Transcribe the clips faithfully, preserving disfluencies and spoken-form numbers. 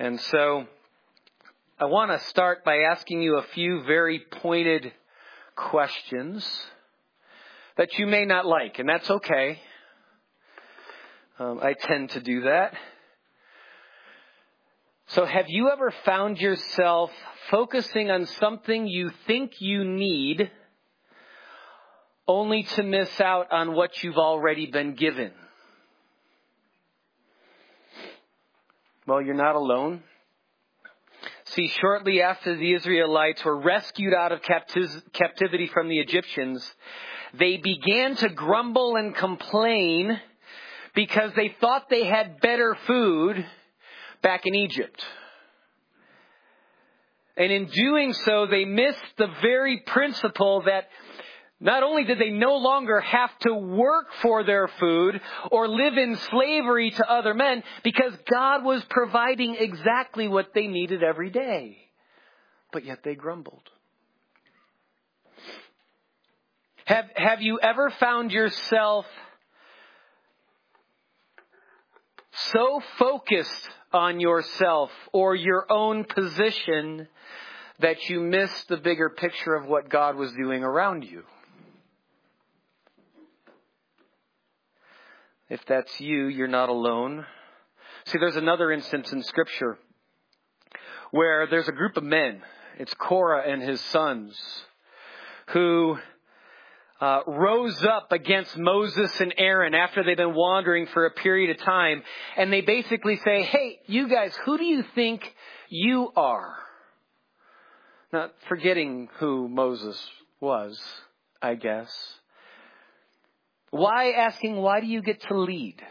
And so I want to start by asking you a few very pointed questions that you may not like, and that's okay. Um, I tend to do that. So have you ever found yourself focusing on something you think you need only to miss out on what you've already been given? Well, you're not alone. See, shortly after the Israelites were rescued out of capti- captivity from the Egyptians, they began to grumble and complain because they thought they had better food back in Egypt. And in doing so, they missed the very principle that not only did they no longer have to work for their food or live in slavery to other men, because God was providing exactly what they needed every day. But yet they grumbled. Have, have you ever found yourself so focused on yourself or your own position that you missed the bigger picture of what God was doing around you? If that's you, you're not alone. See, there's another instance in Scripture where there's a group of men. It's Korah and his sons who uh, rose up against Moses and Aaron after they've been wandering for a period of time. And they basically say, hey, you guys, who do you think you are? Not forgetting who Moses was, I guess. Why asking, why do you get to lead?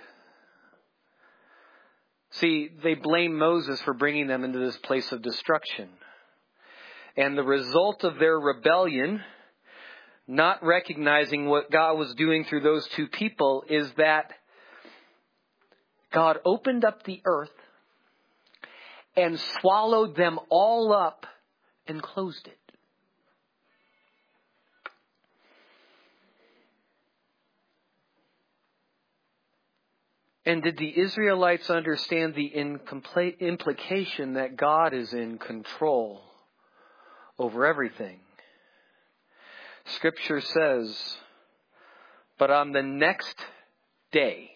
See, they blame Moses for bringing them into this place of destruction. And the result of their rebellion, not recognizing what God was doing through those two people, is that God opened up the earth and swallowed them all up and closed it. And did the Israelites understand the incomplete implication that God is in control over everything? Scripture says, but on the next day,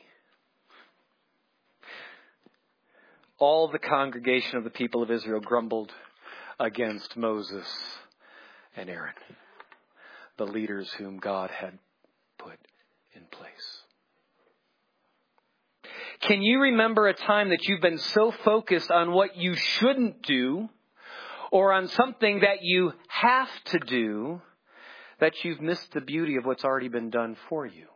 all the congregation of the people of Israel grumbled against Moses and Aaron, the leaders whom God had put in place. Can you remember a time that you've been so focused on what you shouldn't do or on something that you have to do that you've missed the beauty of what's already been done for you?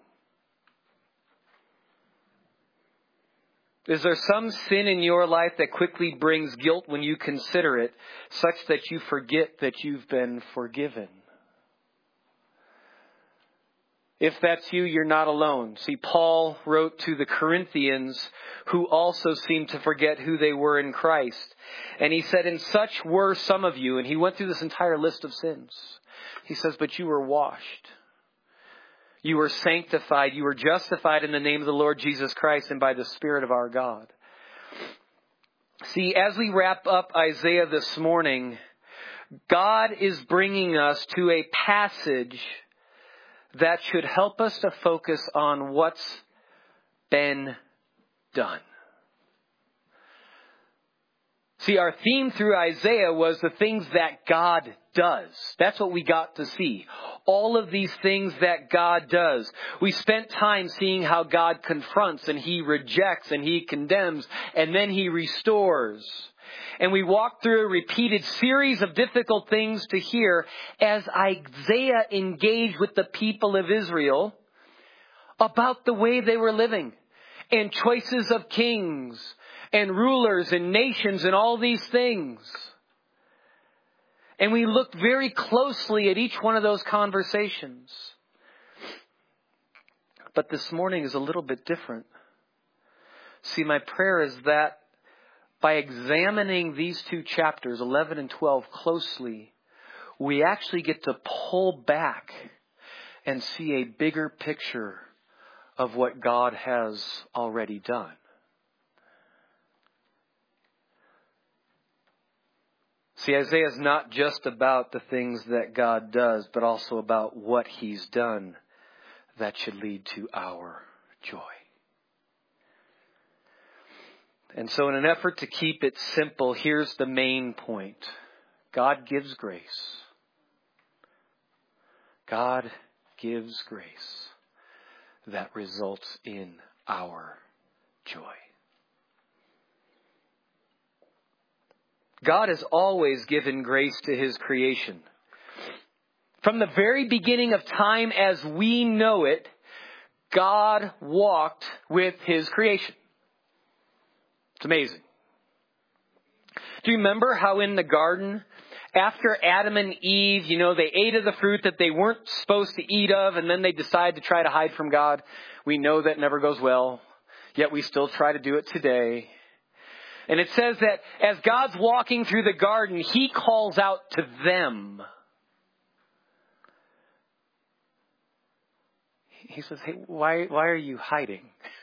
Is there some sin in your life that quickly brings guilt when you consider it, such that you forget that you've been forgiven? If that's you, you're not alone. See, Paul wrote to the Corinthians who also seemed to forget who they were in Christ. And he said, and such were some of you. And he went through this entire list of sins. He says, but you were washed. You were sanctified. You were justified in the name of the Lord Jesus Christ and by the Spirit of our God. See, as we wrap up Isaiah this morning, God is bringing us to a passage that should help us to focus on what's been done. See, our theme through Isaiah was the things that God does. That's what we got to see. All of these things that God does. We spent time seeing how God confronts and He rejects and He condemns and then He restores. And we walked through a repeated series of difficult things to hear as Isaiah engaged with the people of Israel about the way they were living and choices of kings and rulers and nations and all these things. And we looked very closely at each one of those conversations. But this morning is a little bit different. See, my prayer is that by examining these two chapters, eleven and twelve, closely, we actually get to pull back and see a bigger picture of what God has already done. See, Isaiah is not just about the things that God does, but also about what He's done that should lead to our joy. And so in an effort to keep it simple, here's the main point. God gives grace. God gives grace that results in our joy. God has always given grace to His creation. From the very beginning of time as we know it, God walked with His creation. It's amazing. Do you remember how in the garden, after Adam and Eve, you know, they ate of the fruit that they weren't supposed to eat of, and then they decide to try to hide from God? We know that never goes well, yet we still try to do it today. And it says that as God's walking through the garden, He calls out to them. He says, hey, why, why are you hiding?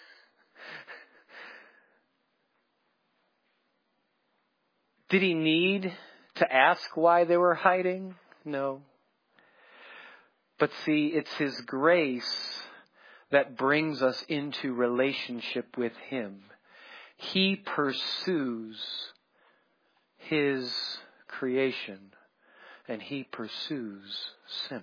Did He need to ask why they were hiding? No. But see, it's His grace that brings us into relationship with Him. He pursues His creation, and He pursues sinners.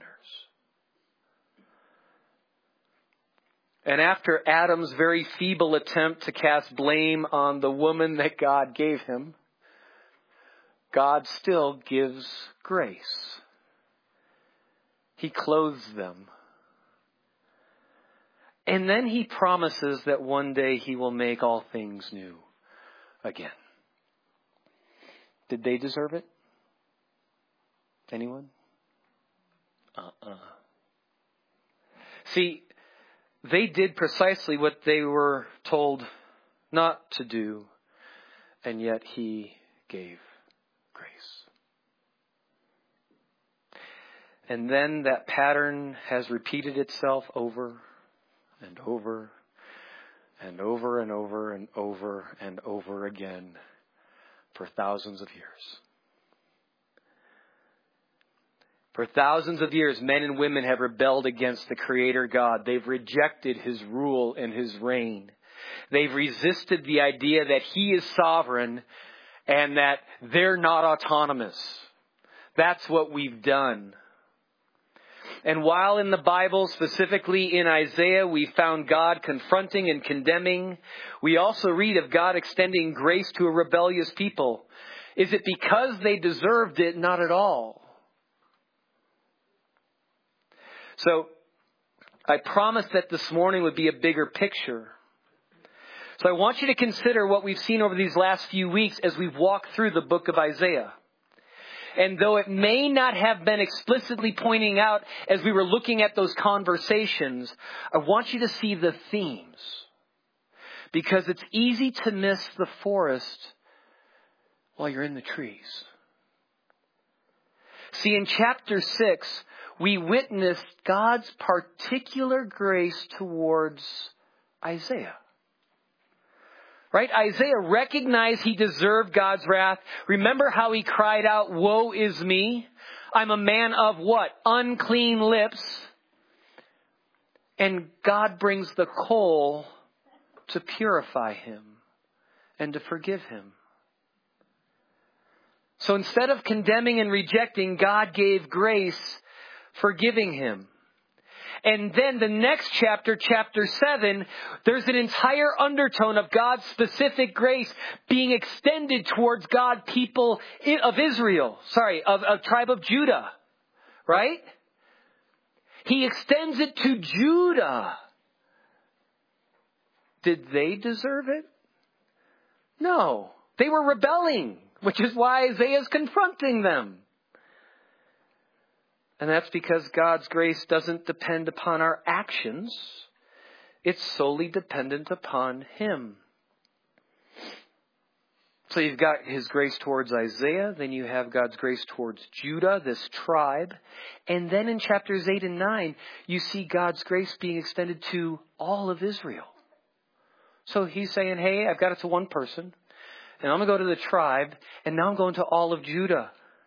And after Adam's very feeble attempt to cast blame on the woman that God gave him, God still gives grace. He clothes them. And then He promises that one day He will make all things new again. Did they deserve it? Anyone? Uh-uh. See, they did precisely what they were told not to do, and yet He gave grace. And then that pattern has repeated itself over and over and over and over and over and over again for thousands of years. For thousands of years, men and women have rebelled against the Creator God. They've rejected His rule and His reign. They've resisted the idea that He is sovereign and that they're not autonomous. That's what we've done. And while in the Bible, specifically in Isaiah, we found God confronting and condemning, we also read of God extending grace to a rebellious people. Is it because they deserved it? Not at all. So, I promised that this morning would be a bigger picture. So I want you to consider what we've seen over these last few weeks as we've walked through the book of Isaiah. And though it may not have been explicitly pointing out as we were looking at those conversations, I want you to see the themes. Because it's easy to miss the forest while you're in the trees. See, in chapter six, we witnessed God's particular grace towards Isaiah. Right? Isaiah recognized he deserved God's wrath. Remember how he cried out, "Woe is me. I'm a man of" what? Unclean lips. And God brings the coal to purify him and to forgive him. So instead of condemning and rejecting, God gave grace, forgiving him. And then the next chapter, chapter seven, there's an entire undertone of God's specific grace being extended towards God, people of Israel. Sorry, of, of tribe of Judah. Right? He extends it to Judah. Did they deserve it? No. They were rebelling, which is why Isaiah is confronting them. And that's because God's grace doesn't depend upon our actions. It's solely dependent upon Him. So you've got His grace towards Isaiah. Then you have God's grace towards Judah, this tribe. And then in chapters eight and nine, you see God's grace being extended to all of Israel. So He's saying, hey, I've got it to one person. And I'm going to go to the tribe. And now I'm going to all of Judah.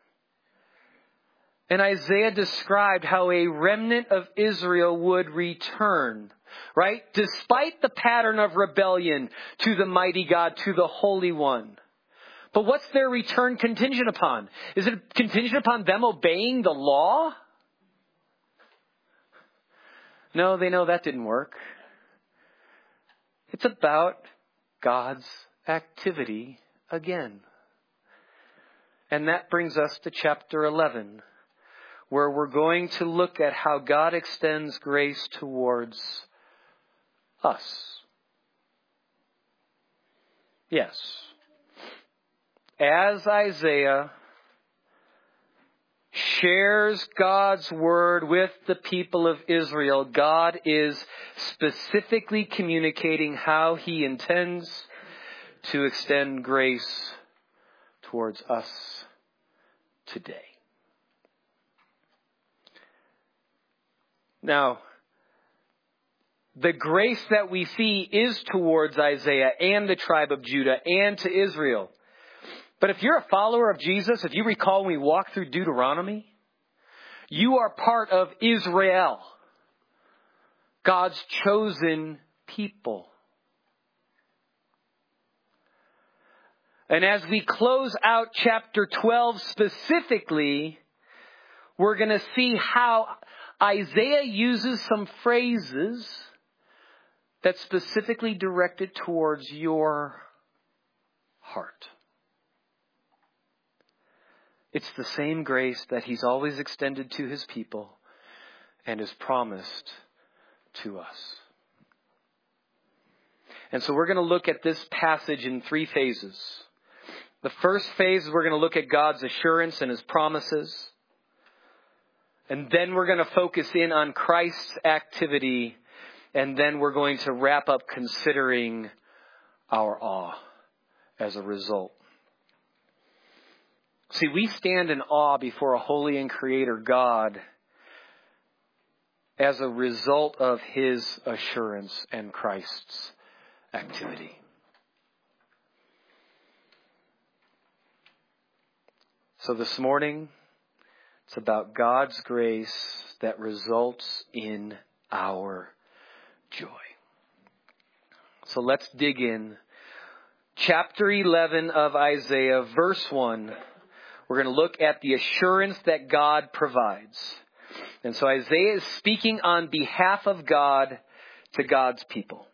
And Isaiah described how a remnant of Israel would return, right? Despite the pattern of rebellion to the mighty God, to the Holy One. But what's their return contingent upon? Is it contingent upon them obeying the law? No, they know that didn't work. It's about God's activity again. And that brings us to chapter eleven, where we're going to look at how God extends grace towards us. Yes. As Isaiah shares God's word with the people of Israel, God is specifically communicating how he intends to extend grace towards us today. Now, the grace that we see is towards Isaiah and the tribe of Judah and to Israel. But if you're a follower of Jesus, if you recall when we walked through Deuteronomy, you are part of Israel, God's chosen people. And as we close out chapter twelve specifically, we're going to see how Isaiah uses some phrases that's specifically directed towards your heart. It's the same grace that he's always extended to his people and has promised to us. And so we're going to look at this passage in three phases. The first phase, we're going to look at God's assurance and his promises. And then we're going to focus in on Christ's activity. And then we're going to wrap up considering our awe as a result. See, we stand in awe before a holy and creator God as a result of his assurance and Christ's activity. So this morning, it's about God's grace that results in our joy. So let's dig in. Chapter eleven of Isaiah, verse one. We're going to look at the assurance that God provides. And so Isaiah is speaking on behalf of God to God's people.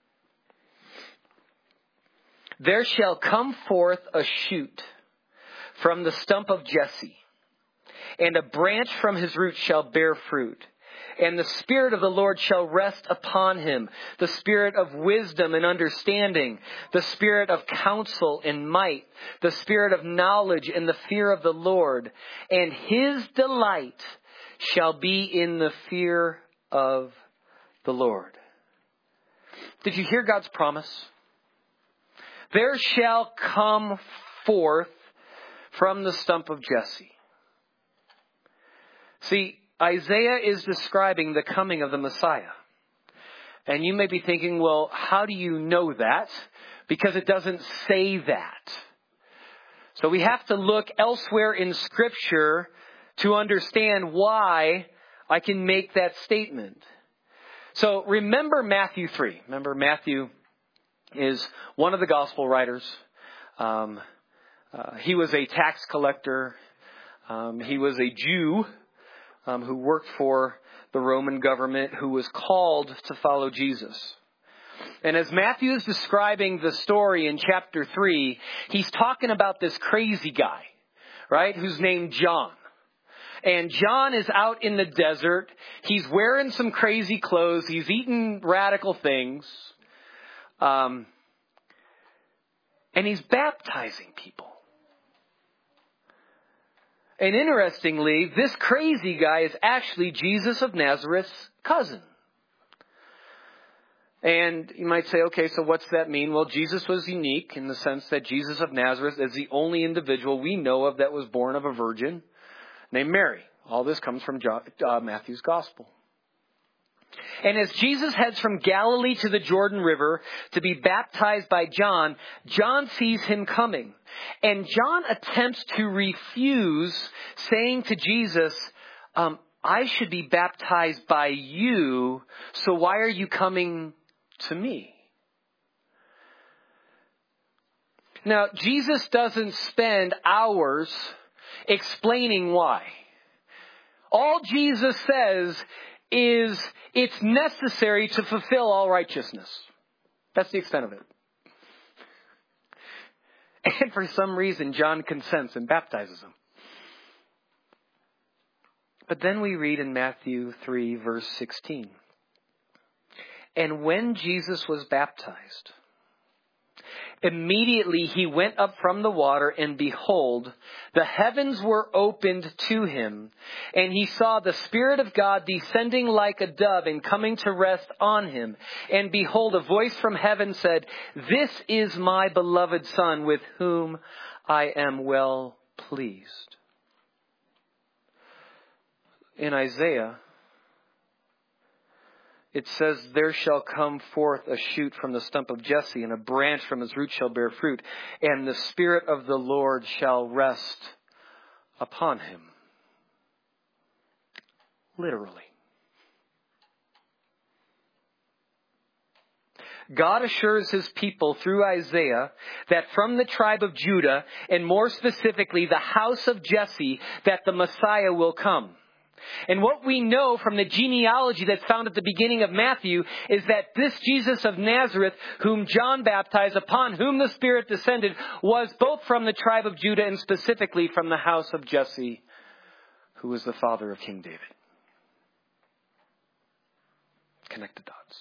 There shall come forth a shoot from the stump of Jesse, and a branch from his root shall bear fruit. And the Spirit of the Lord shall rest upon him, the Spirit of wisdom and understanding, the Spirit of counsel and might, the Spirit of knowledge and the fear of the Lord. And his delight shall be in the fear of the Lord. Did you hear God's promise? There shall come forth from the stump of Jesse. See, Isaiah is describing the coming of the Messiah. And you may be thinking, well, how do you know that? Because it doesn't say that. So we have to look elsewhere in Scripture to understand why I can make that statement. So remember Matthew three. Remember, Matthew is one of the gospel writers. Um, uh, he was a tax collector. Um, he was a Jew. Um, who worked for the Roman government, who was called to follow Jesus. And as Matthew is describing the story in chapter three, he's talking about this crazy guy, right, who's named John. And John is out in the desert. He's wearing some crazy clothes. He's eating radical things. Um, and he's baptizing people. And interestingly, this crazy guy is actually Jesus of Nazareth's cousin. And you might say, okay, so what's that mean? Well, Jesus was unique in the sense that Jesus of Nazareth is the only individual we know of that was born of a virgin named Mary. All this comes from John, uh, Matthew's gospel. And as Jesus heads from Galilee to the Jordan River to be baptized by John, John sees him coming. And John attempts to refuse, saying to Jesus, um, I should be baptized by you, so why are you coming to me? Now, Jesus doesn't spend hours explaining why. All Jesus says is it's necessary to fulfill all righteousness. That's the extent of it. And for some reason, John consents and baptizes him. But then we read in Matthew three, verse sixteen. And when Jesus was baptized, immediately he went up from the water, and behold, the heavens were opened to him, and he saw the Spirit of God descending like a dove and coming to rest on him. And behold, a voice from heaven said, This is my beloved Son, with whom I am well pleased. In Isaiah, it says, There shall come forth a shoot from the stump of Jesse, and a branch from his root shall bear fruit, and the Spirit of the Lord shall rest upon him. Literally. God assures his people through Isaiah that from the tribe of Judah, and more specifically the house of Jesse, that the Messiah will come. And what we know from the genealogy that's found at the beginning of Matthew is that this Jesus of Nazareth, whom John baptized, upon whom the Spirit descended, was both from the tribe of Judah and specifically from the house of Jesse, who was the father of King David. Connect the dots.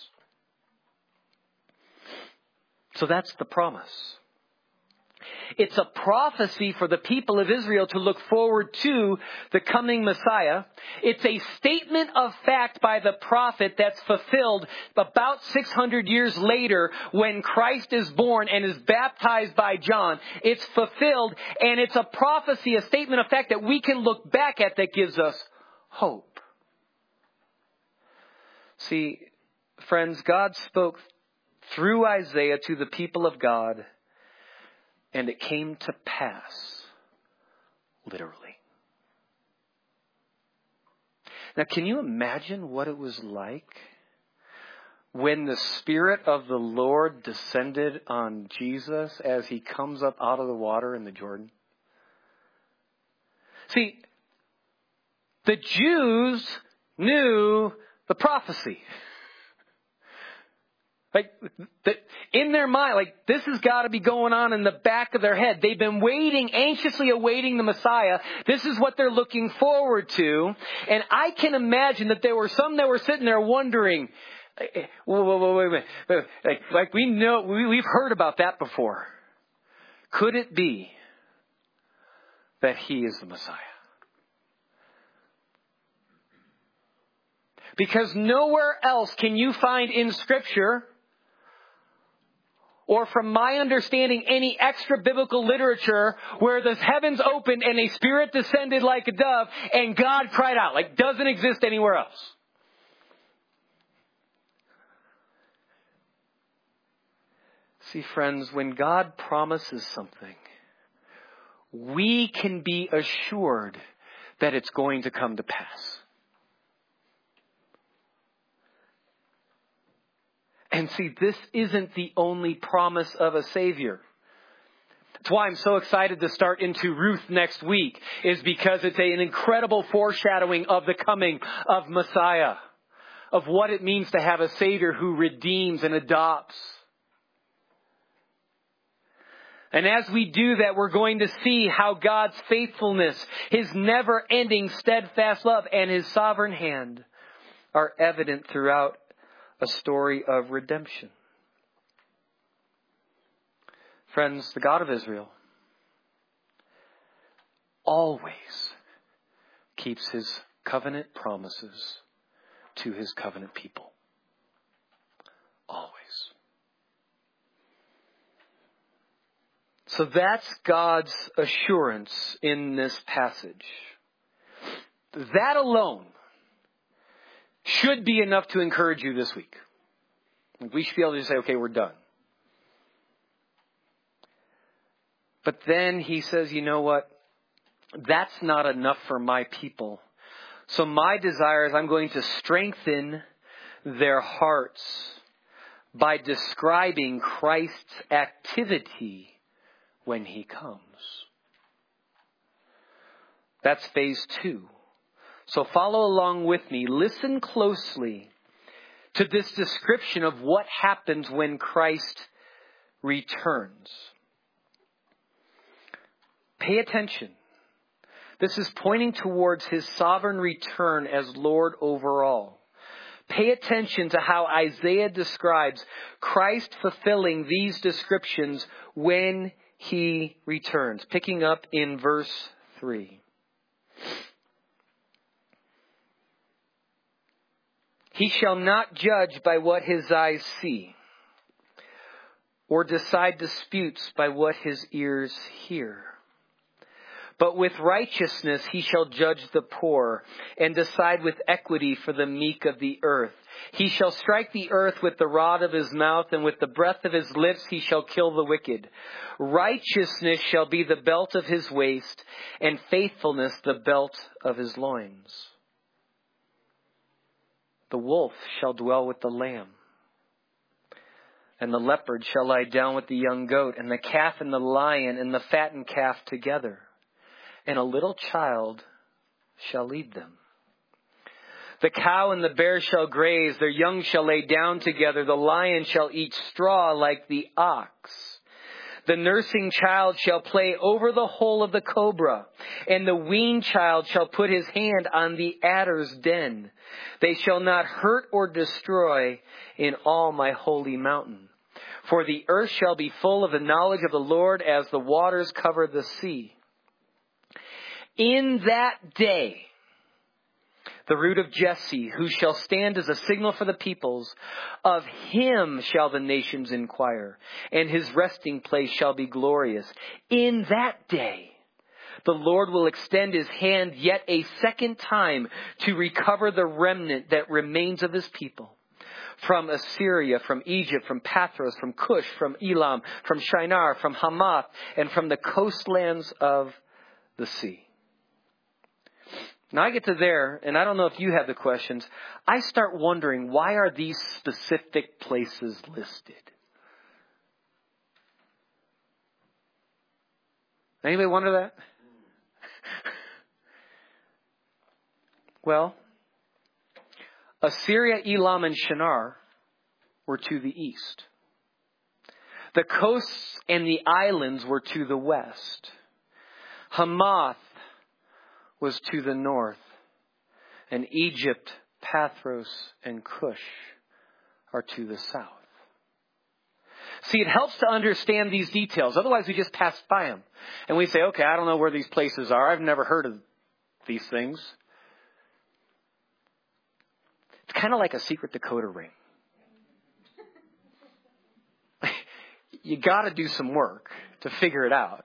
So that's the promise. It's a prophecy for the people of Israel to look forward to the coming Messiah. It's a statement of fact by the prophet that's fulfilled about six hundred years later when Christ is born and is baptized by John. It's fulfilled, and it's a prophecy, a statement of fact that we can look back at that gives us hope. See, friends, God spoke through Isaiah to the people of God, and it came to pass, literally. Now, can you imagine what it was like when the Spirit of the Lord descended on Jesus as he comes up out of the water in the Jordan? See, the Jews knew the prophecy. Like, in their mind, like, this has got to be going on in the back of their head. They've been waiting, anxiously awaiting the Messiah. This is what they're looking forward to. And I can imagine that there were some that were sitting there wondering, whoa, whoa, whoa, wait a minute. Like, like we know, we, we've heard about that before. Could it be that he is the Messiah? Because nowhere else can you find in Scripture, or from my understanding, any extra biblical literature where the heavens opened and a Spirit descended like a dove and God cried out. Like, doesn't exist anywhere else. See, friends, when God promises something, we can be assured that it's going to come to pass. And see, this isn't the only promise of a Savior. That's why I'm so excited to start into Ruth next week, is because it's a, an incredible foreshadowing of the coming of Messiah, of what it means to have a Savior who redeems and adopts. And as we do that, we're going to see how God's faithfulness, His never-ending steadfast love, and His sovereign hand are evident throughout a story of redemption. Friends, the God of Israel always keeps His covenant promises to His covenant people. Always. So that's God's assurance in this passage. That alone should be enough to encourage you this week. We should be able to just say, okay, we're done. But then he says, you know what? That's not enough for my people. So my desire is I'm going to strengthen their hearts by describing Christ's activity when he comes. That's phase two. So follow along with me. Listen closely to this description of what happens when Christ returns. Pay attention. This is pointing towards his sovereign return as Lord over all. Pay attention to how Isaiah describes Christ fulfilling these descriptions when he returns. Picking up in verse three. He shall not judge by what his eyes see, or decide disputes by what his ears hear. But with righteousness he shall judge the poor, and decide with equity for the meek of the earth. He shall strike the earth with the rod of his mouth, and with the breath of his lips he shall kill the wicked. Righteousness shall be the belt of his waist, and faithfulness the belt of his loins. The wolf shall dwell with the lamb, and the leopard shall lie down with the young goat, and the calf and the lion and the fattened calf together. And a little child shall lead them. The cow and the bear shall graze, their young shall lay down together. The lion shall eat straw like the ox. The nursing child shall play over the hole of the cobra, and the weaned child shall put his hand on the adder's den. They shall not hurt or destroy in all my holy mountain. For the earth shall be full of the knowledge of the Lord as the waters cover the sea. In that day, the root of Jesse, who shall stand as a signal for the peoples, of him shall the nations inquire, and his resting place shall be glorious. In that day, the Lord will extend his hand yet a second time to recover the remnant that remains of his people. From Assyria, from Egypt, from Pathros, from Cush, from Elam, from Shinar, from Hamath, and from the coastlands of the sea. Now I get to there, and I don't know if you have the questions. I start wondering, why are these specific places listed? Anybody wonder that? Well, Assyria, Elam, and Shinar were to the east. The coasts and the islands were to the west. Hamath was to the north, and Egypt, Pathros, and Cush are to the south. See, it helps to understand these details. Otherwise, we just pass by them. And we say, okay, I don't know where these places are. I've never heard of these things. It's kind of like a secret decoder ring. You got to do some work to figure it out.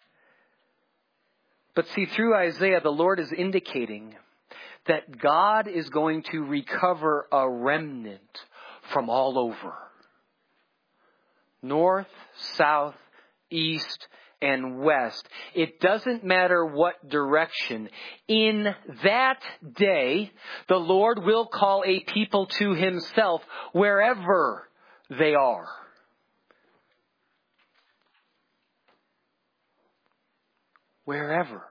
But see, through Isaiah, the Lord is indicating that God is going to recover a remnant from all over. North, south, east, and west. It doesn't matter what direction. In that day, the Lord will call a people to himself wherever they are. Wherever.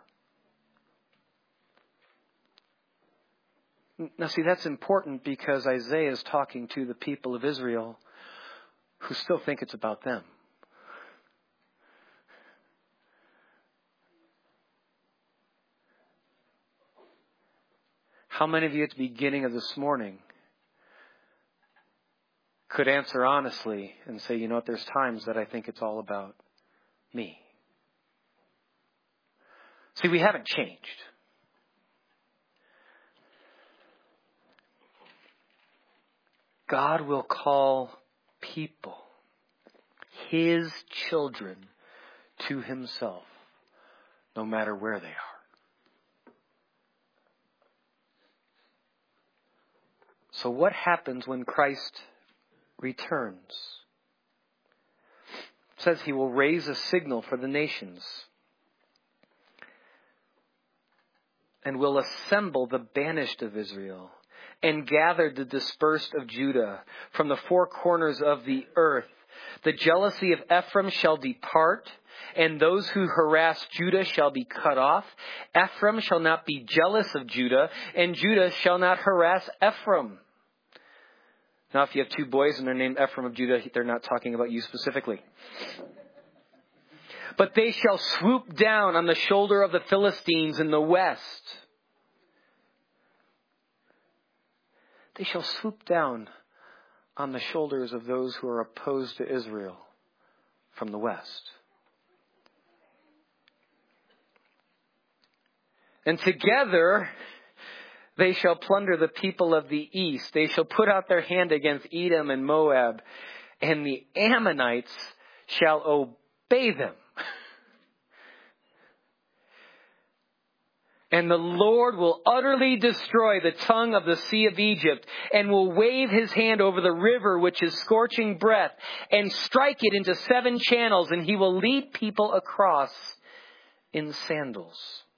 Now see, that's important because Isaiah is talking to the people of Israel who still think it's about them. How many of you at the beginning of this morning could answer honestly and say, you know what, there's times that I think it's all about me? See, we haven't changed. God will call people, his children, to himself, no matter where they are. So what happens when Christ returns? It says he will raise a signal for the nations and will assemble the banished of Israel and gather the dispersed of Judah from the four corners of the earth. The jealousy of Ephraim shall depart, and those who harass Judah shall be cut off. Ephraim shall not be jealous of Judah, and Judah shall not harass Ephraim. Now, if you have two boys and they're named Ephraim of Judah, they're not talking about you specifically. But they shall swoop down on the shoulder of the Philistines in the west. They shall swoop down on the shoulders of those who are opposed to Israel from the west. And together they shall plunder the people of the east. They shall put out their hand against Edom and Moab, and the Ammonites shall obey them. And the Lord will utterly destroy the tongue of the sea of Egypt, and will wave his hand over the river, which is scorching breath, and strike it into seven channels, and he will lead people across in sandals.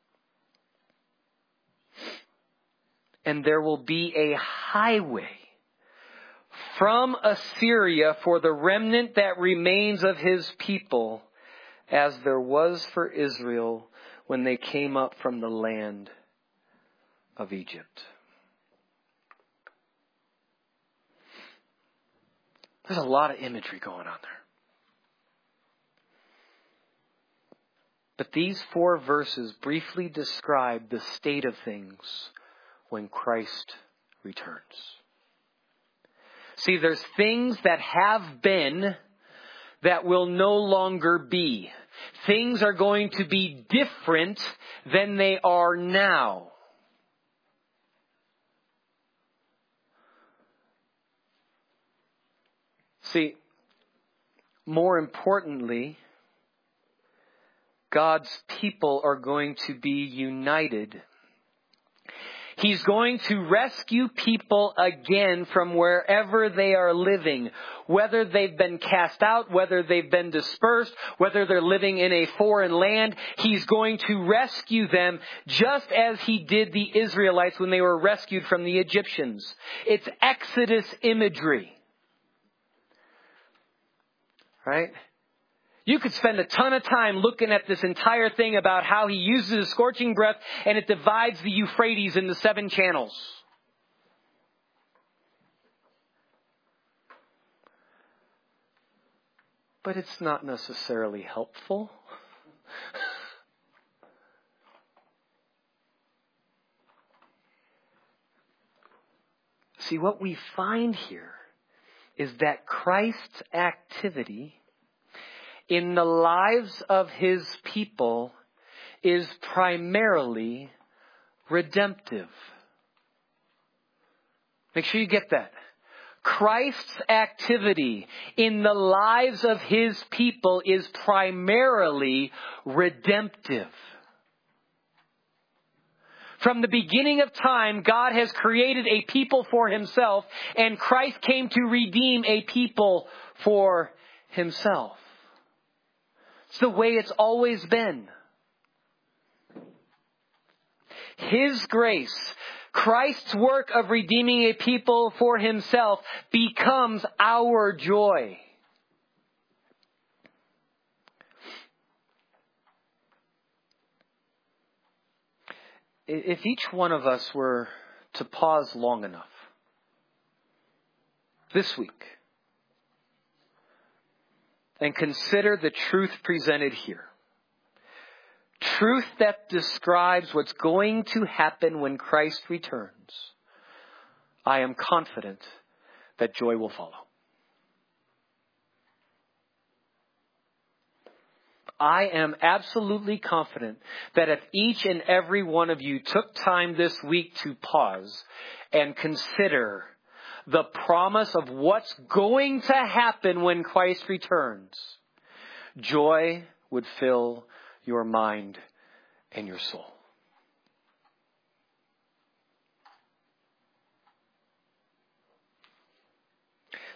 And there will be a highway from Assyria for the remnant that remains of his people, as there was for Israel when they came up from the land of Egypt. There's a lot of imagery going on there. But these four verses briefly describe the state of things when Christ returns. See, there's things that have been that will no longer be. Things are going to be different than they are now. See, more importantly, God's people are going to be united. He's going to rescue people again from wherever they are living, whether they've been cast out, whether they've been dispersed, whether they're living in a foreign land. He's going to rescue them just as he did the Israelites when they were rescued from the Egyptians. It's Exodus imagery. Right? You could spend a ton of time looking at this entire thing about how he uses a scorching breath and it divides the Euphrates into seven channels. But it's not necessarily helpful. See, what we find here is that Christ's activity in the lives of his people is primarily redemptive. Make sure you get that. Christ's activity in the lives of his people is primarily redemptive. From the beginning of time, God has created a people for himself, and Christ came to redeem a people for himself. It's the way it's always been. His grace, Christ's work of redeeming a people for himself, becomes our joy. If each one of us were to pause long enough this week and consider the truth presented here, truth that describes what's going to happen when Christ returns, I am confident that joy will follow. I am absolutely confident that if each and every one of you took time this week to pause and consider the promise of what's going to happen when Christ returns, joy would fill your mind and your soul.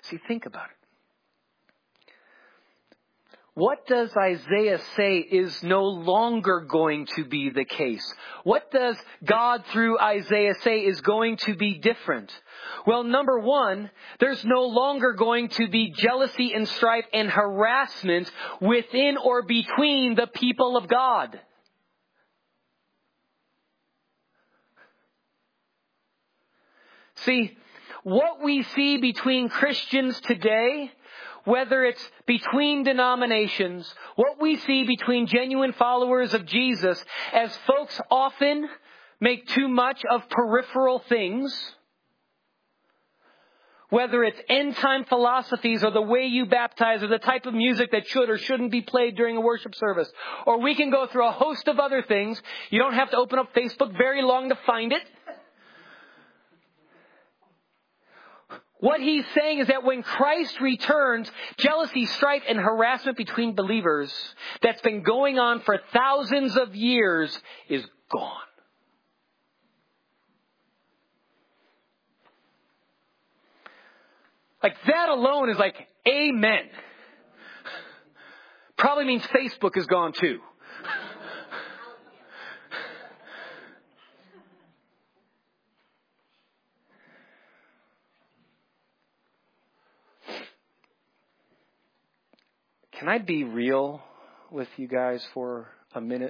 See, think about it. What does Isaiah say is no longer going to be the case? What does God through Isaiah say is going to be different? Well, number one, there's no longer going to be jealousy and strife and harassment within or between the people of God. See, what we see between Christians today, whether it's between denominations, what we see between genuine followers of Jesus, as folks often make too much of peripheral things, whether it's end-time philosophies or the way you baptize or the type of music that should or shouldn't be played during a worship service, or we can go through a host of other things. You don't have to open up Facebook very long to find it. What he's saying is that when Christ returns, jealousy, strife, and harassment between believers that's been going on for thousands of years is gone. Like that alone is like, amen. Probably means Facebook is gone too. Can I be real with you guys for a minute?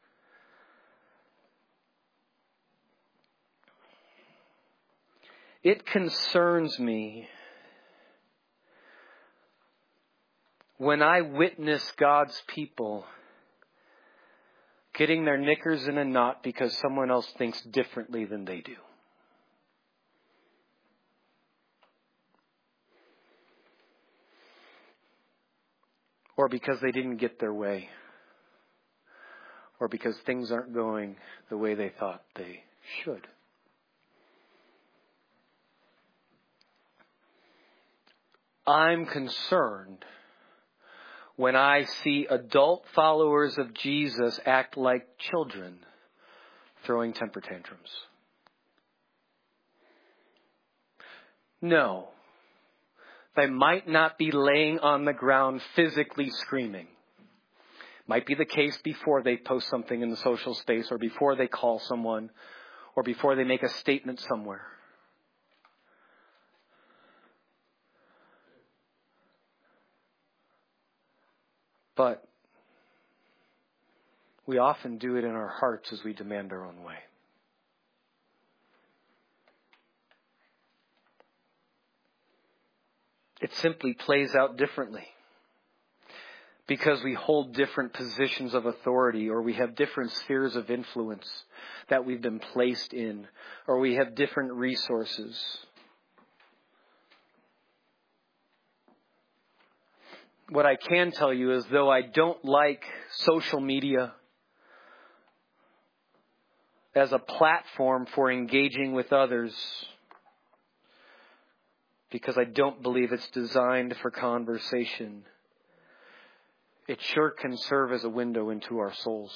It concerns me when I witness God's people getting their knickers in a knot because someone else thinks differently than they do. Or because they didn't get their way. Or because things aren't going the way they thought they should. I'm concerned when I see adult followers of Jesus act like children throwing temper tantrums. No. They might not be laying on the ground physically screaming. Might be the case before they post something in the social space or before they call someone or before they make a statement somewhere. But we often do it in our hearts as we demand our own way. It simply plays out differently because we hold different positions of authority, or we have different spheres of influence that we've been placed in, or we have different resources. What I can tell you is, though I don't like social media as a platform for engaging with others, because I don't believe it's designed for conversation, it sure can serve as a window into our souls.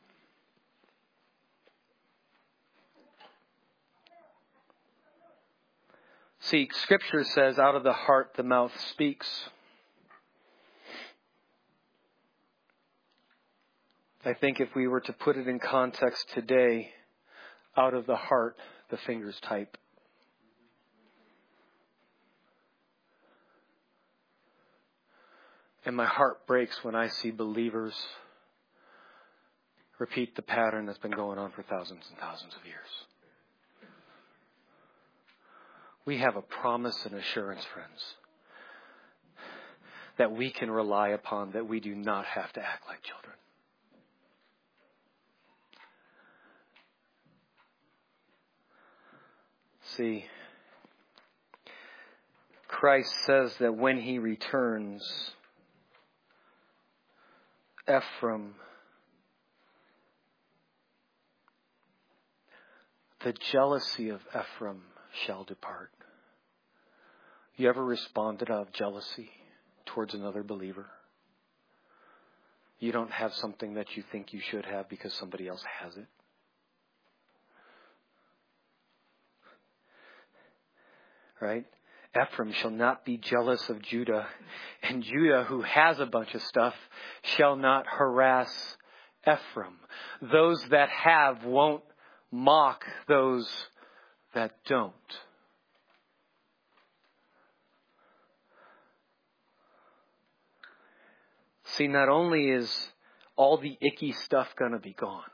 See, Scripture says, out of the heart the mouth speaks. I think if we were to put it in context today, out of the heart the fingers type. And my heart breaks when I see believers repeat the pattern that's been going on for thousands and thousands of years. We have a promise and assurance, friends, that we can rely upon, that we do not have to act like children. See, Christ says that when he returns, Ephraim, the jealousy of Ephraim shall depart. You ever responded out of jealousy towards another believer? You don't have something that you think you should have because somebody else has it. Right? Ephraim shall not be jealous of Judah, and Judah, who has a bunch of stuff, shall not harass Ephraim. Those that have won't mock those that don't. See, not only is all the icky stuff going to be gone,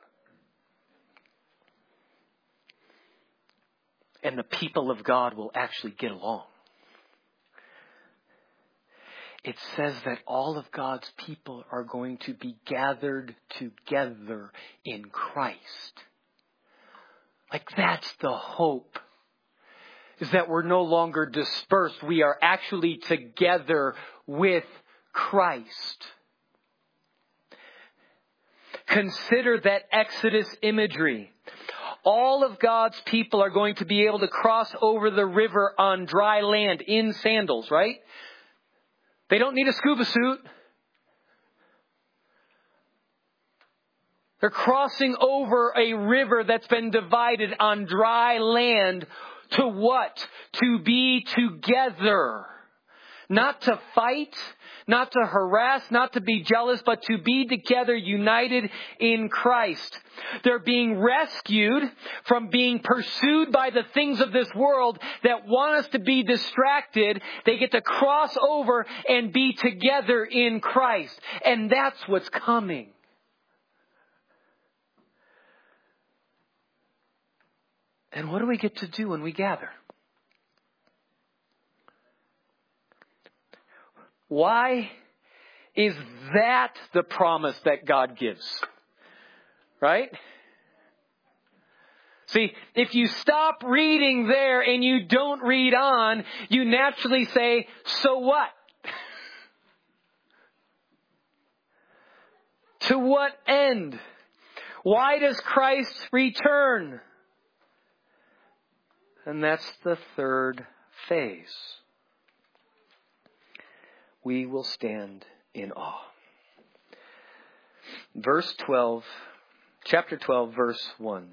and the people of God will actually get along. It says that all of God's people are going to be gathered together in Christ. Like, that's the hope. Is that we're no longer dispersed. We are actually together with Christ. Consider that Exodus imagery. All of God's people are going to be able to cross over the river on dry land in sandals, right? They don't need a scuba suit. They're crossing over a river that's been divided on dry land to what? To be together. Not to fight, not to harass, not to be jealous, but to be together united in Christ. They're being rescued from being pursued by the things of this world that want us to be distracted. They get to cross over and be together in Christ. And that's what's coming. And what do we get to do when we gather? Why is that the promise that God gives? Right? See, if you stop reading there and you don't read on, you naturally say, so what? To what end? Why does Christ return? And that's the third phase. We will stand in awe. Verse twelve, chapter twelve, verse one.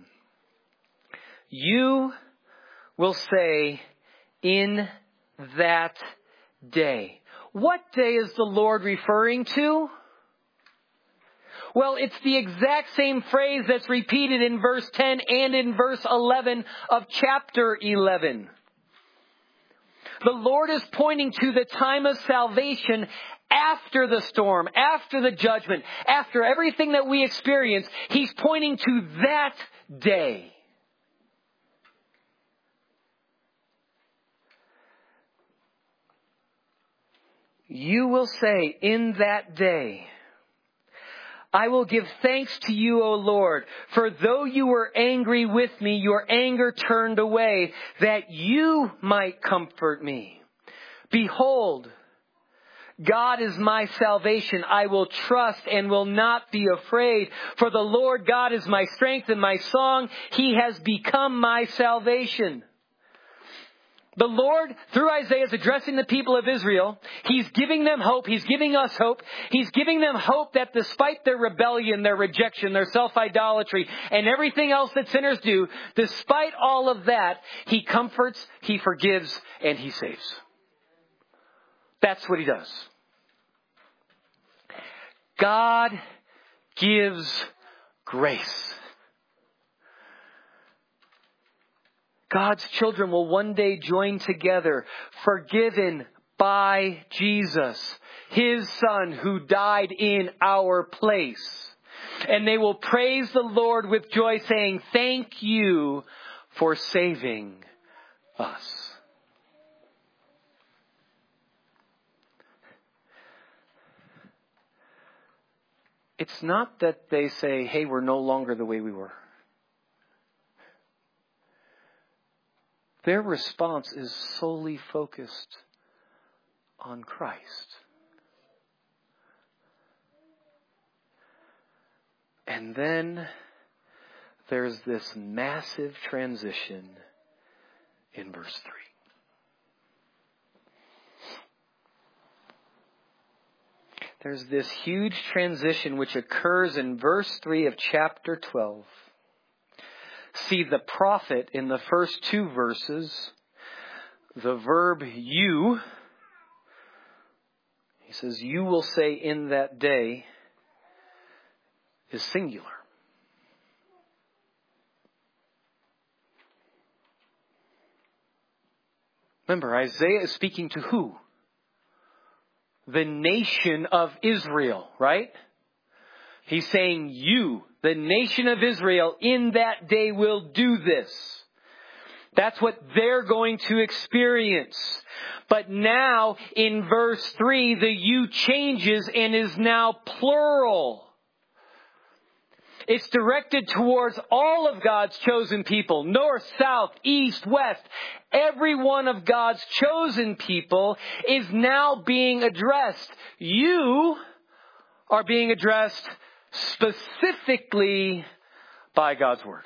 You will say in that day. What day is the Lord referring to? Well, it's the exact same phrase that's repeated in verse ten and in verse eleven of chapter eleven. The Lord is pointing to the time of salvation after the storm, after the judgment, after everything that we experience. He's pointing to that day. You will say in that day, I will give thanks to you, O Lord, for though you were angry with me, your anger turned away, that you might comfort me. Behold, God is my salvation. I will trust and will not be afraid. For the Lord God is my strength and my song. He has become my salvation. The Lord, through Isaiah, is addressing the people of Israel. He's giving them hope. He's giving us hope. He's giving them hope that despite their rebellion, their rejection, their self-idolatry, and everything else that sinners do, despite all of that, He comforts, He forgives, and He saves. That's what He does. God gives grace. God's children will one day join together, forgiven by Jesus, His Son who died in our place. And they will praise the Lord with joy, saying, thank you for saving us. It's not that they say, hey, we're no longer the way we were. Their response is solely focused on Christ. And then there's this massive transition in verse three. There's this huge transition which occurs in verse three of chapter twelve. See, the prophet in the first two verses The verb you, he says, you will say in that day, is singular. Remember, Isaiah is speaking to who? The nation of Israel, right? He's saying you, the nation of Israel, in that day will do this. That's what they're going to experience. But now, in verse three, the you changes and is now plural. It's directed towards all of God's chosen people. North, south, east, west. Every one of God's chosen people is now being addressed. You are being addressed specifically by God's Word.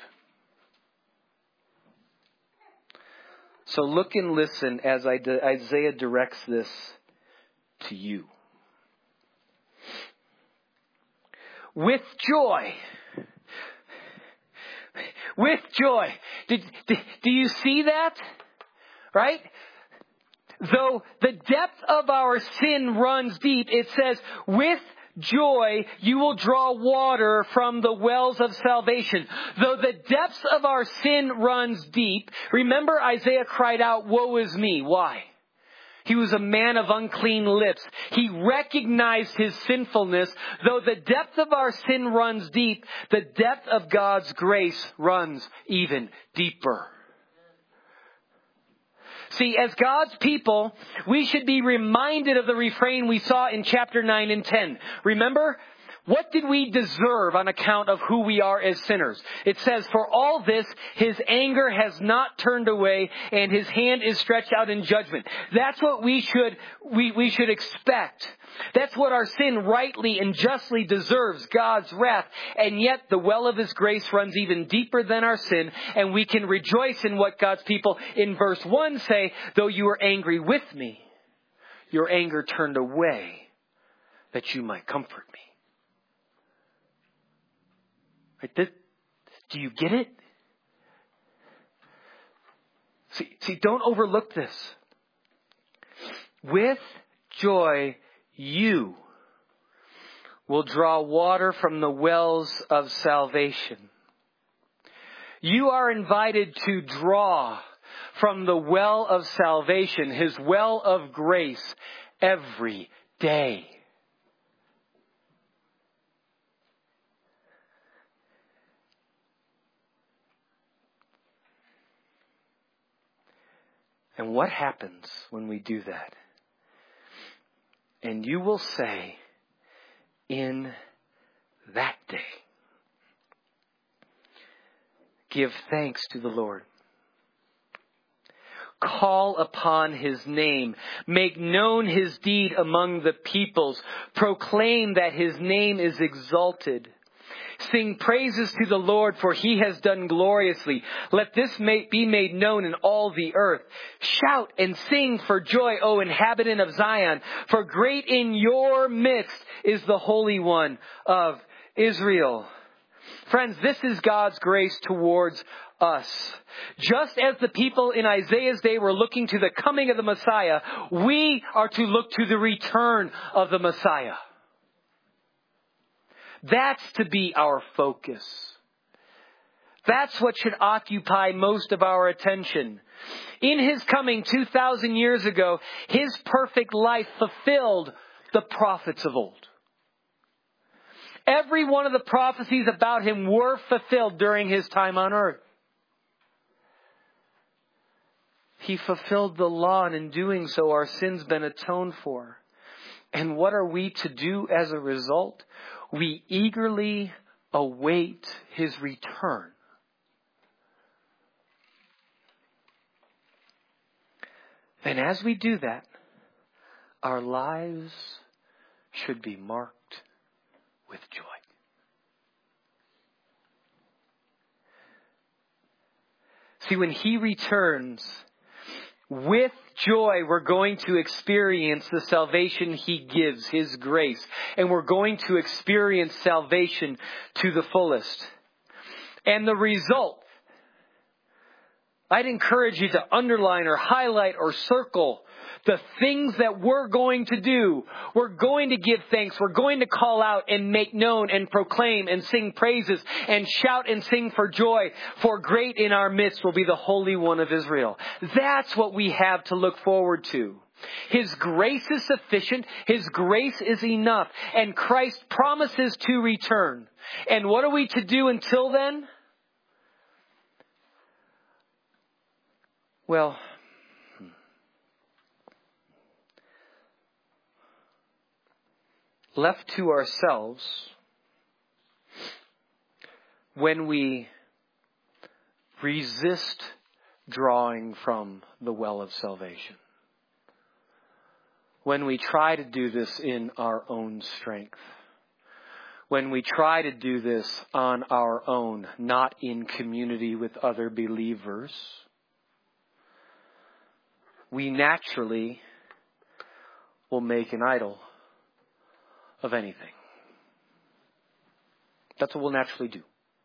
So look and listen as Isaiah directs this to you. With joy. With joy. Did, did, do you see that? Right? Though the depth of our sin runs deep, it says, with joy you will draw water from the wells of salvation. Though the depths of our sin runs deep, remember Isaiah cried out, woe is me. Why? He was a man of unclean lips. He recognized his sinfulness. Though the depth of our sin runs deep, the depth of God's grace runs even deeper. See, as God's people, we should be reminded of the refrain we saw in chapter nine and ten. Remember? What did we deserve on account of who we are as sinners? It says, for all this, his anger has not turned away and his hand is stretched out in judgment. That's what we should, we, we should expect. That's what our sin rightly and justly deserves, God's wrath. And yet the well of his grace runs even deeper than our sin. And we can rejoice in what God's people in verse one say, though you were angry with me, your anger turned away that you might comfort me. Right? This, do you get it? See, see, don't overlook this. With joy, you will draw water from the wells of salvation. You are invited to draw from the well of salvation, his well of grace, every day. And what happens when we do that? And you will say, in that day, give thanks to the Lord. Call upon his name. Make known his deed among the peoples. Proclaim that his name is exalted. Sing praises to the Lord, for he has done gloriously. Let this be made known in all the earth. Shout and sing for joy, O inhabitant of Zion, for great in your midst is the Holy One of Israel. Friends, this is God's grace towards us. Just as the people in Isaiah's day were looking to the coming of the Messiah, we are to look to the return of the Messiah. That's to be our focus. That's what should occupy most of our attention. In his coming two thousand years ago, his perfect life fulfilled the prophets of old. Every one of the prophecies about him were fulfilled during his time on earth. He fulfilled the law, and in doing so, our sins been atoned for. And what are we to do as a result? We eagerly await his return. And as we do that, our lives should be marked with joy. See, when he returns, with joy, we're going to experience the salvation he gives, his grace. And we're going to experience salvation to the fullest. And the result I'd encourage you to underline or highlight or circle the things that we're going to do. We're going to give thanks. We're going to call out and make known and proclaim and sing praises and shout and sing for joy. For great in our midst will be the Holy One of Israel. That's what we have to look forward to. His grace is sufficient. His grace is enough. And Christ promises to return. And what are we to do until then? Well, left to ourselves, when we resist drawing from the well of salvation, when we try to do this in our own strength, when we try to do this on our own, not in community with other believers, we naturally will make an idol of anything. That's what we'll naturally do.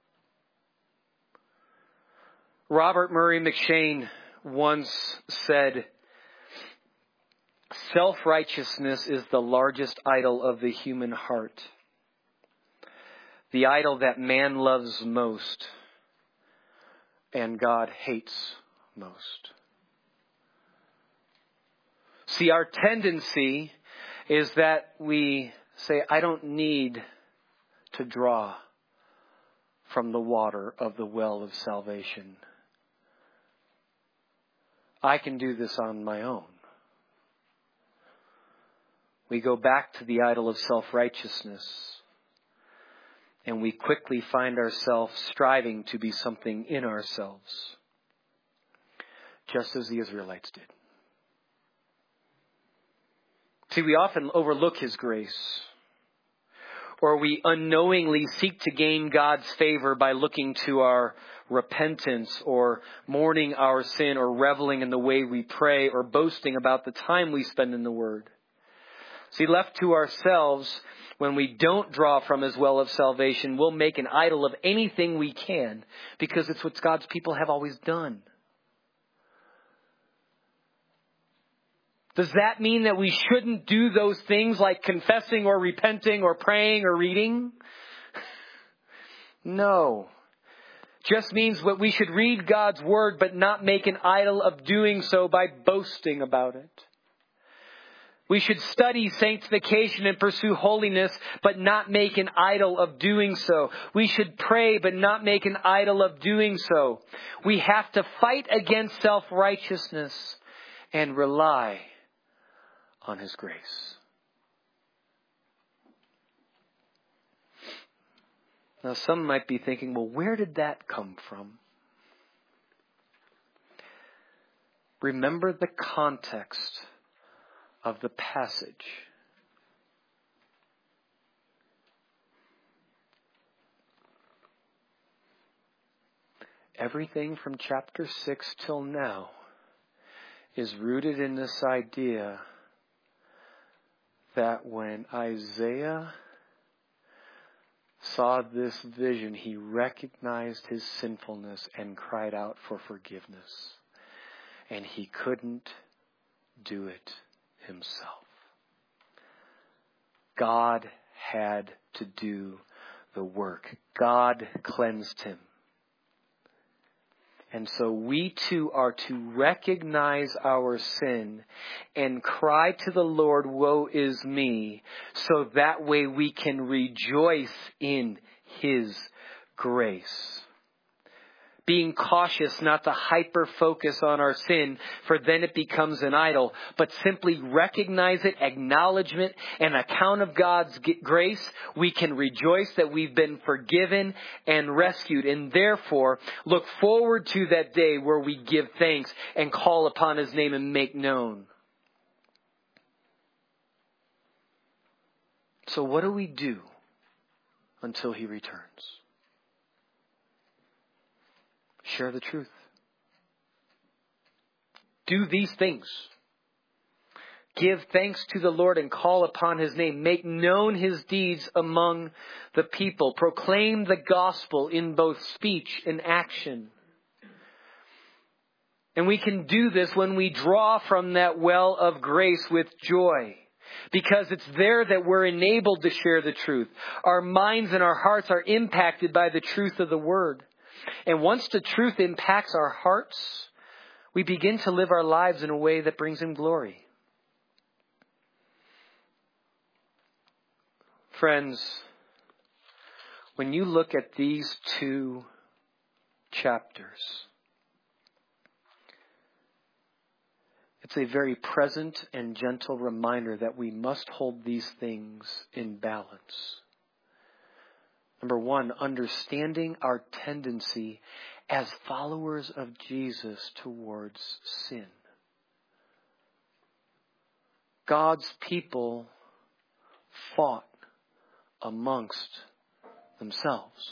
Robert Murray McCheyne once said, self-righteousness is the largest idol of the human heart. The idol that man loves most and God hates most. See, our tendency is that we say, I don't need to draw from the water of the well of salvation. I can do this on my own. We go back to the idol of self-righteousness, and we quickly find ourselves striving to be something in ourselves, just as the Israelites did. See, we often overlook His grace, or we unknowingly seek to gain God's favor by looking to our repentance, or mourning our sin, or reveling in the way we pray, or boasting about the time we spend in the Word. See, left to ourselves, when we don't draw from His well of salvation, we'll make an idol of anything we can, because it's what God's people have always done. Does that mean that we shouldn't do those things like confessing or repenting or praying or reading? No. Just means that we should read God's Word but not make an idol of doing so by boasting about it. We should study sanctification and pursue holiness but not make an idol of doing so. We should pray but not make an idol of doing so. We have to fight against self-righteousness and rely on His grace. Now, some might be thinking, well, where did that come from? Remember the context of the passage. Everything from chapter six till now is rooted in this idea that when Isaiah saw this vision, he recognized his sinfulness and cried out for forgiveness. And he couldn't do it himself. God had to do the work. God cleansed him. And so we too are to recognize our sin and cry to the Lord, woe is me, so that way we can rejoice in His grace. Being cautious not to hyper-focus on our sin, for then it becomes an idol, but simply recognize it, acknowledgement, and account of God's grace, we can rejoice that we've been forgiven and rescued, and therefore look forward to that day where we give thanks and call upon His name and make known. So what do we do until He returns? Share the truth. Do these things. Give thanks to the Lord and call upon His name. Make known His deeds among the people. Proclaim the gospel in both speech and action. And we can do this when we draw from that well of grace with joy. Because it's there that we're enabled to share the truth. Our minds and our hearts are impacted by the truth of the Word. And once the truth impacts our hearts, we begin to live our lives in a way that brings Him glory. Friends, when you look at these two chapters, it's a very present and gentle reminder that we must hold these things in balance. Number one, understanding our tendency as followers of Jesus towards sin. God's people fought amongst themselves.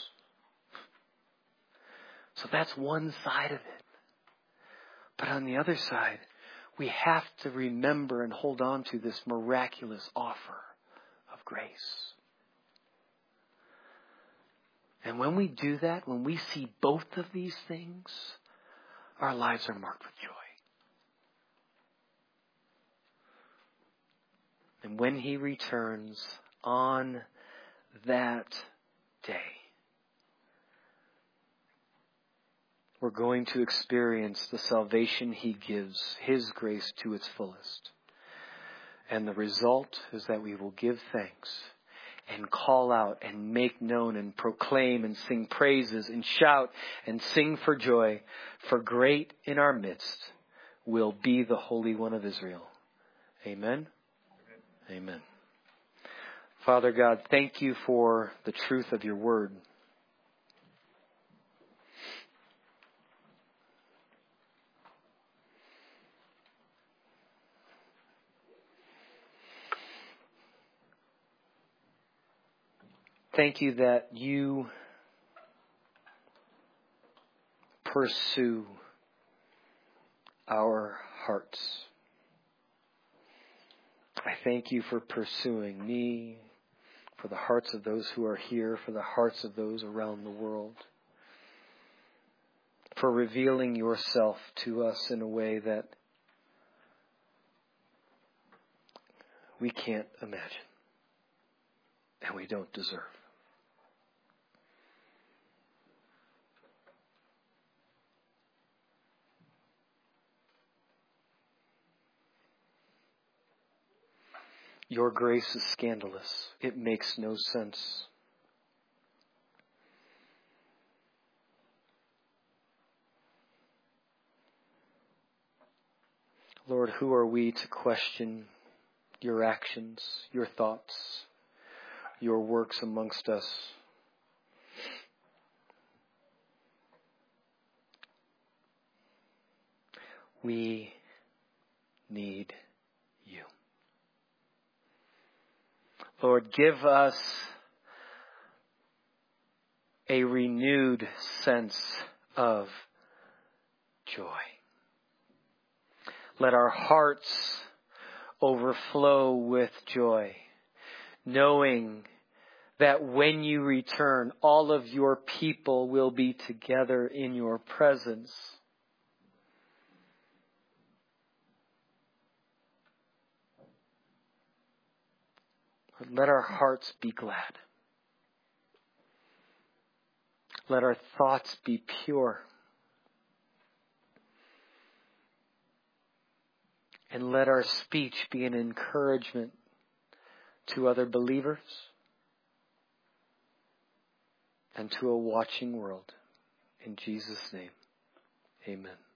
So that's one side of it. But on the other side, we have to remember and hold on to this miraculous offer of grace. And when we do that, when we see both of these things, our lives are marked with joy. And when He returns on that day, we're going to experience the salvation He gives, His grace to its fullest. And the result is that we will give thanks and call out and make known and proclaim and sing praises and shout and sing for joy. For great in our midst will be the Holy One of Israel. Amen. Amen. Amen. Father God, thank You for the truth of Your word. Thank You that You pursue our hearts. I thank You for pursuing me, for the hearts of those who are here, for the hearts of those around the world, for revealing Yourself to us in a way that we can't imagine and we don't deserve. Your grace is scandalous. It makes no sense. Lord, who are we to question Your actions, Your thoughts, Your works amongst us? We need You. Lord, give us a renewed sense of joy. Let our hearts overflow with joy, knowing that when You return, all of Your people will be together in Your presence. Let our hearts be glad. Let our thoughts be pure. And let our speech be an encouragement to other believers and to a watching world. In Jesus' name, amen.